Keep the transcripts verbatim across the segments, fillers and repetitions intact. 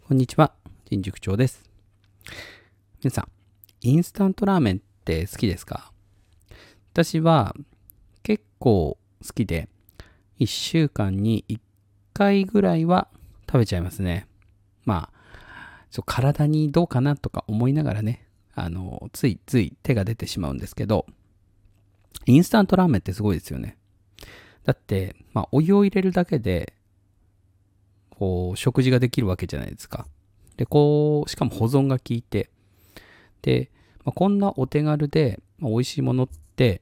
こんにちは、新宿長です。皆さん、インスタントラーメンって好きですか？私は結構好きで、いっしゅうかんにいっかいぐらいは食べちゃいますね。まあ、ちょ体にどうかなとか思いながらね、あの、ついつい手が出てしまうんですけど、インスタントラーメンってすごいですよね。だって、まあ、お湯を入れるだけで、こう、食事ができるわけじゃないですか。で、こう、しかも保存が効いて、で、まあ、こんなお手軽で、まあ、美味しいものって、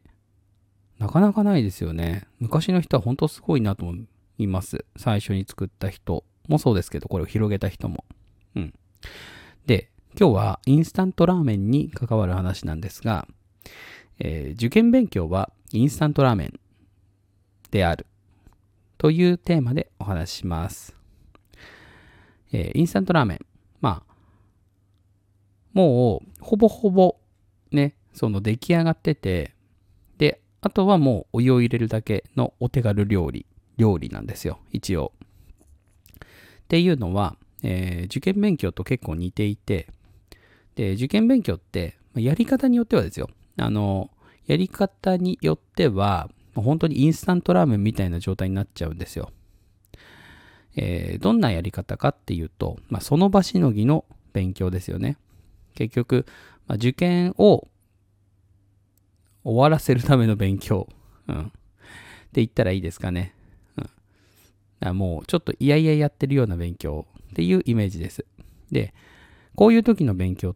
なかなかないですよね。昔の人は本当すごいなと思います。最初に作った人もそうですけど、これを広げた人も。うん。で、今日はインスタントラーメンに関わる話なんですが、えー受験勉強はインスタントラーメンであるというテーマでお話しします。えーインスタントラーメン。まあ、もうほぼほぼね、その出来上がってて、で、あとはもうお湯を入れるだけのお手軽料理、料理なんですよ、一応。っていうのは、えー受験勉強と結構似ていて、で、受験勉強ってやり方によってはですよ、あの、やり方によっては、本当にインスタントラーメンみたいな状態になっちゃうんですよ。えーどんなやり方かっていうと、まあ、その場しのぎの勉強ですよね。結局、まあ、受験を終わらせるための勉強、うん、って言ったらいいですかね。うん、だからもうちょっといやいややってるような勉強っていうイメージです。で、こういう時の勉強って、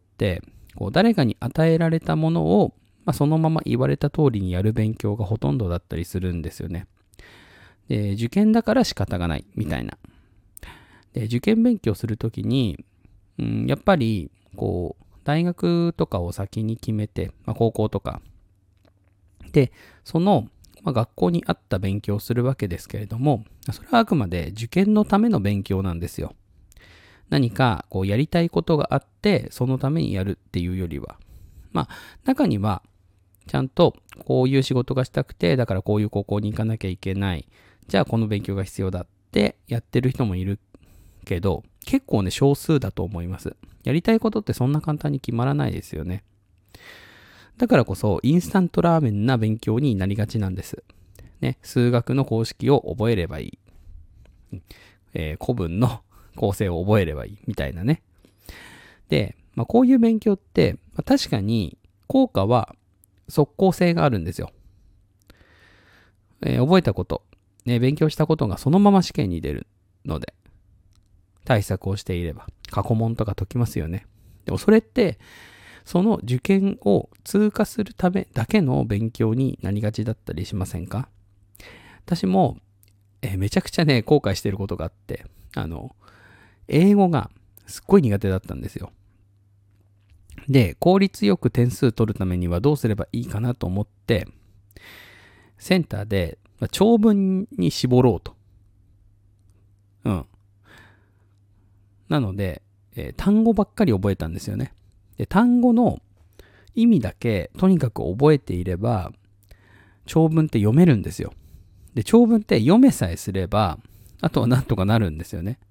こう誰かに与えられたものを、まあ、そのまま言われた通りにやる勉強がほとんどだったりするんですよね。で、受験だから仕方がないみたいな。で、受験勉強するときに、うん、やっぱり、こう、大学とかを先に決めて、まあ、高校とか。で、その、まあ、学校に合った勉強をするわけですけれども、それはあくまで受験のための勉強なんですよ。何か、こう、やりたいことがあって、そのためにやるっていうよりは。まあ、中には、ちゃんと、こういう仕事がしたくて、だからこういう高校に行かなきゃいけない。じゃあ、この勉強が必要だってやってる人もいるけど、結構ね、少数だと思います。やりたいことってそんな簡単に決まらないですよね。だからこそ、インスタントラーメンな勉強になりがちなんです。ね、数学の公式を覚えればいい。えー古文の構成を覚えればいい。みたいなね。で、まあ、こういう勉強って、まあ、確かに効果は即効性があるんですよ。えー覚えたこと、ね、勉強したことがそのまま試験に出るので、対策をしていれば、過去問とか解きますよね。でもそれって、その受験を通過するためだけの勉強になりがちだったりしませんか？私も、えーめちゃくちゃね、後悔していることがあって、あの、英語がすっごい苦手だったんですよ。で、効率よく点数取るためにはどうすればいいかなと思って、センターでまあ長文に絞ろうと。うん。なので、えー単語ばっかり覚えたんですよね。で、単語の意味だけとにかく覚えていれば、長文って読めるんですよ。で、長文って読めさえすれば、あとはなんとかなるんですよね。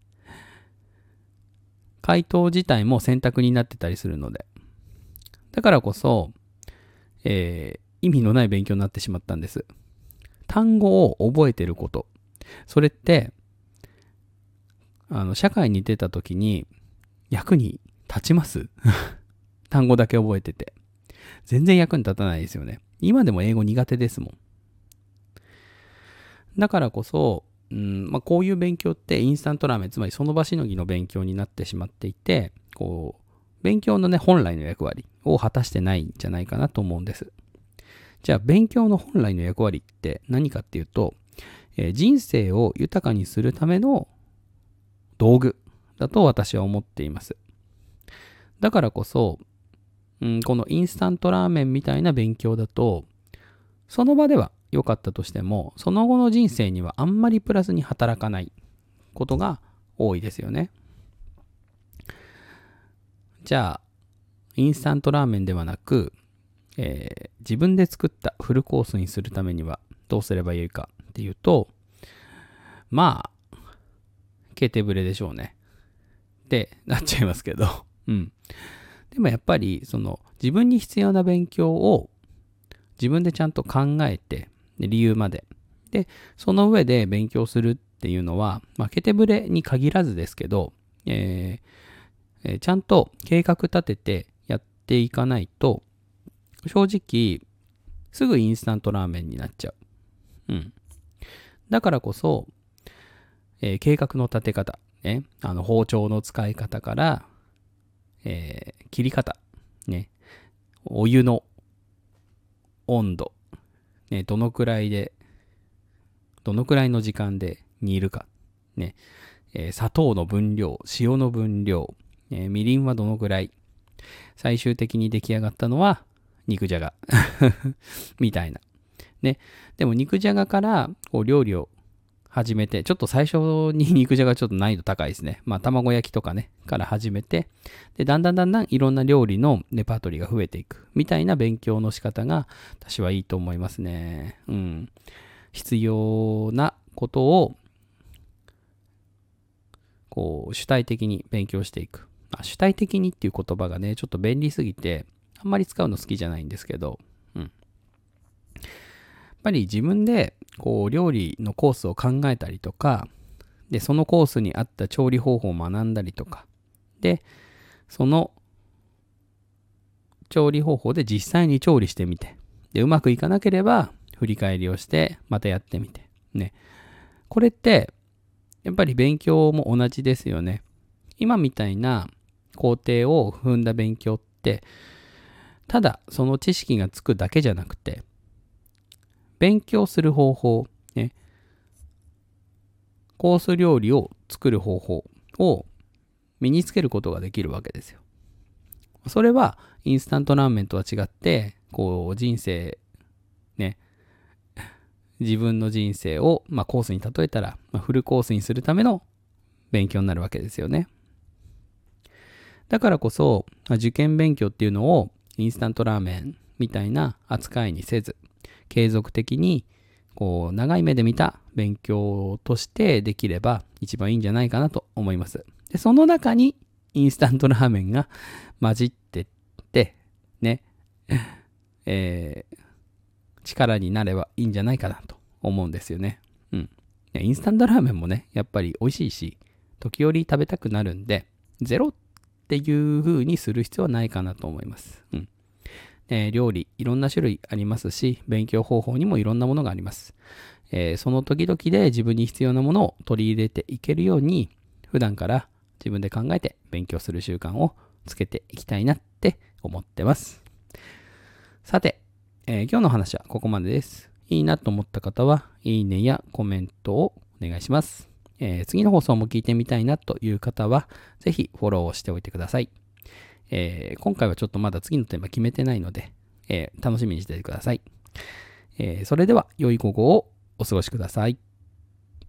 回答自体も選択になってたりするので。だからこそ、えー意味のない勉強になってしまったんです。単語を覚えてること。それって、あの、社会に出た時に役に立ちます単語だけ覚えてて。全然役に立たないですよね。今でも英語苦手ですもん。だからこそ、うんまあ、こういう勉強ってインスタントラーメン、つまりその場しのぎの勉強になってしまっていて、こう、勉強のね、本来の役割を果たしてないんじゃないかなと思うんです。じゃあ、勉強の本来の役割って何かっていうと、えー人生を豊かにするための道具だと私は思っています。だからこそ、うん、このインスタントラーメンみたいな勉強だと、その場では良かったとしても、その後の人生にはあんまりプラスに働かないことが多いですよね。じゃあ、インスタントラーメンではなく、えー自分で作ったフルコースにするためにはどうすればいいかっていうと、まあ、ケーテブレでしょうね。っってなっちゃいますけど、うん。でもやっぱり、その自分に必要な勉強を自分でちゃんと考えて、で理由まで。で、その上で勉強するっていうのは、まあ、ケテブレに限らずですけど、えーえーちゃんと計画立ててやっていかないと、正直、すぐインスタントラーメンになっちゃう。うん。だからこそ、えー計画の立て方、ね、あの包丁の使い方から、えー切り方、ね、お湯の温度、ね、どのくらいで、どのくらいの時間で煮るか、ね、えー砂糖の分量、塩の分量、えーみりんはどのくらい、最終的に出来上がったのは肉じゃがみたいな。ね、でも肉じゃがからこう料理を始めて、ちょっと最初に肉じゃがちょっと難易度高いですね。まあ卵焼きとかね、から始めて、で、だんだんだんだんいろんな料理のレパートリーが増えていくみたいな勉強の仕方が私はいいと思いますね。うん。必要なことをこう主体的に勉強していく。あ、主体的にっていう言葉がね、ちょっと便利すぎて、あんまり使うの好きじゃないんですけど、うん。やっぱり自分でこう料理のコースを考えたりとか、で、そのコースに合った調理方法を学んだりとか、で、その調理方法で実際に調理してみて、で、うまくいかなければ振り返りをして、またやってみて。ね。これって、やっぱり勉強も同じですよね。今みたいな工程を踏んだ勉強って、ただその知識がつくだけじゃなくて、勉強する方法、ね、コース料理を作る方法を身につけることができるわけですよ。それはインスタントラーメンとは違って、こう人生、ね、自分の人生を、まあ、コースに例えたら、まあ、フルコースにするための勉強になるわけですよね。だからこそ、まあ、受験勉強っていうのをインスタントラーメンみたいな扱いにせず、継続的にこう長い目で見た勉強としてできれば一番いいんじゃないかなと思います。で、その中にインスタントラーメンが混じってってね、えー、力になればいいんじゃないかなと思うんですよね。うん。インスタントラーメンもね、やっぱり美味しいし、時折食べたくなるんで、ゼロっていう風にする必要はないかなと思います。うん。えー、料理、いろんな種類ありますし、勉強方法にもいろんなものがあります。えー、その時々で自分に必要なものを取り入れていけるように、普段から自分で考えて勉強する習慣をつけていきたいなって思ってます。さて、えー、今日の話はここまでです。いいなと思った方は、いいねやコメントをお願いします。えー、次の放送も聞いてみたいなという方は、ぜひフォローをしておいてください。えー、今回はちょっとまだ次のテーマ決めてないので、えー、楽しみにしていてください。えー、それでは良い午後をお過ごしください。